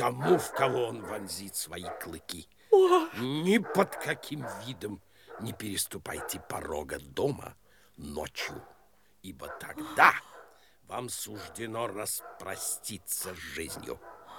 тому, в кого он вонзит свои клыки. Ни под каким видом не переступайте порога дома ночью, ибо тогда вам суждено распроститься с жизнью.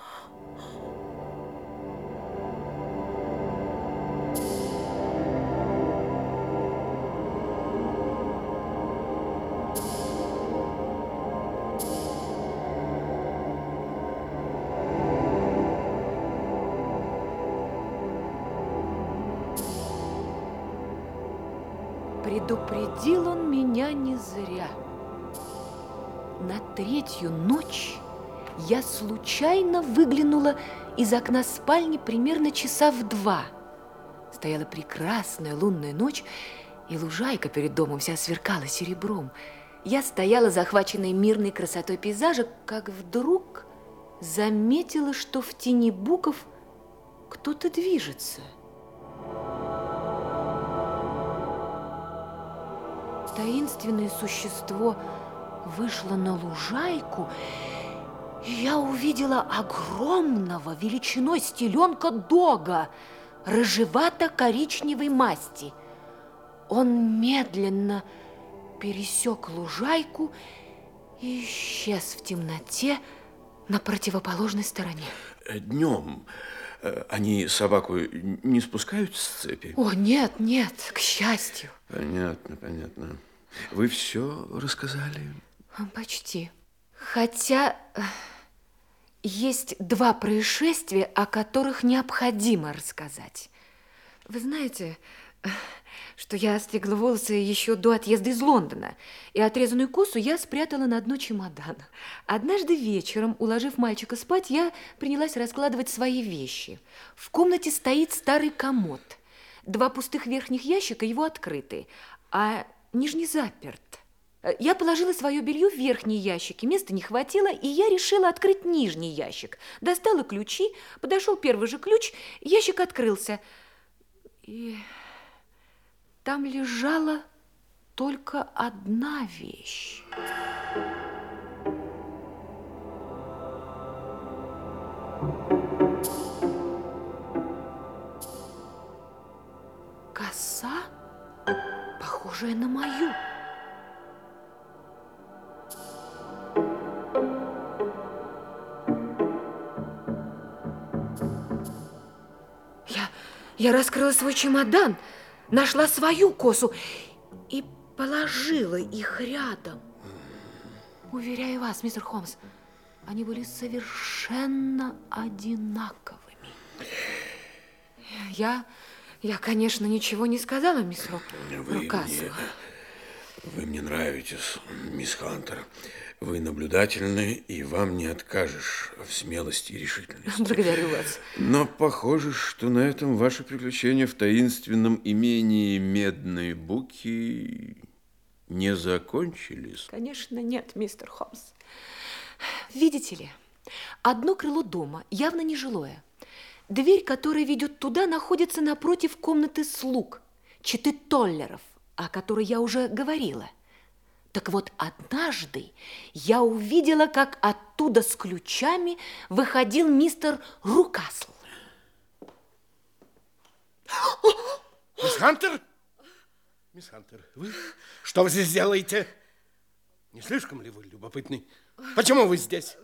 Предупредил он меня не зря. На третью ночь я случайно выглянула из окна спальни примерно часа в 2. Стояла прекрасная лунная ночь, и лужайка перед домом вся сверкала серебром. Я стояла, захваченная мирной красотой пейзажа, как вдруг заметила, что в тени буков кто-то движется. Таинственное существо вышло на лужайку, и я увидела огромного величиной с теленка дога рыжевато-коричневой масти. Он медленно пересек лужайку и исчез в темноте на противоположной стороне. Днем они собаку не спускают с цепи? О, нет, нет, к счастью. Понятно, понятно. Вы все рассказали? Почти. Хотя есть 2 происшествия, о которых необходимо рассказать. Вы знаете, что я стригла волосы еще до отъезда из Лондона, и отрезанную косу я спрятала на дно чемодана. Однажды вечером, уложив мальчика спать, я принялась раскладывать свои вещи. В комнате стоит старый комод. 2 пустых верхних ящика его открыты, а нижний заперт. Я положила свое белье в верхние ящики, места не хватило, и я решила открыть нижний ящик. Достала ключи, подошел первый же ключ, ящик открылся. И там лежала только одна вещь. Коса, похожая на мою. Я раскрыла свой чемодан, нашла свою косу и положила их рядом. Уверяю вас, мистер Холмс, они были совершенно одинаковыми. Я, конечно, ничего не сказала мистеру Руказу. Вы мне нравитесь, мисс Хантер. Вы наблюдательны, и вам не откажешь в смелости и решительности. Благодарю вас. Но похоже, что на этом ваши приключения в таинственном имении Медной Буки не закончились. Конечно, нет, мистер Холмс. Видите ли, одно крыло дома явно нежилое. Дверь, которая ведет туда, находится напротив комнаты слуг, четы Толлеров, о которой я уже говорила. Так вот, однажды я увидела, как оттуда с ключами выходил мистер Рукасл. Мисс Хантер? Мисс Хантер, вы? Что вы здесь делаете? Не слишком ли вы любопытны? Почему вы здесь?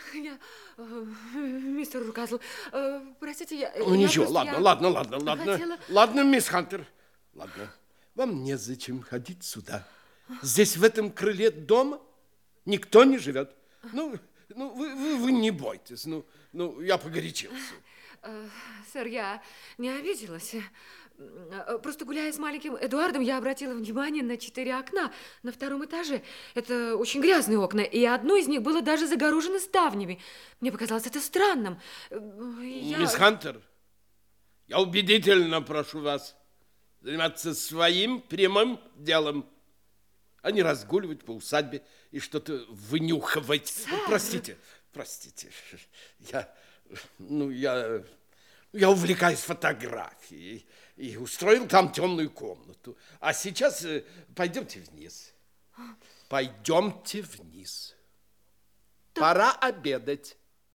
Мистер Рукасл, простите, я... Ну, ничего, ладно. хотела... Ладно, мисс Хантер, ладно. Вам незачем ходить сюда. Здесь, в этом крыле дома, никто не живет. Вы не бойтесь. Я погорячился. Сэр, я не обиделась. Просто гуляя с маленьким Эдуардом, я обратила внимание на 4 окна на 2-м этаже. Это очень грязные окна, и одно из них было даже загорожено ставнями. Мне показалось это странным. Мисс Хантер, я убедительно прошу вас заниматься своим прямым делом, а не разгуливать по усадьбе и что-то вынюхивать. Простите. Я увлекаюсь фотографией и устроил там темную комнату. А сейчас пойдемте вниз. Пойдемте вниз. Пора обедать.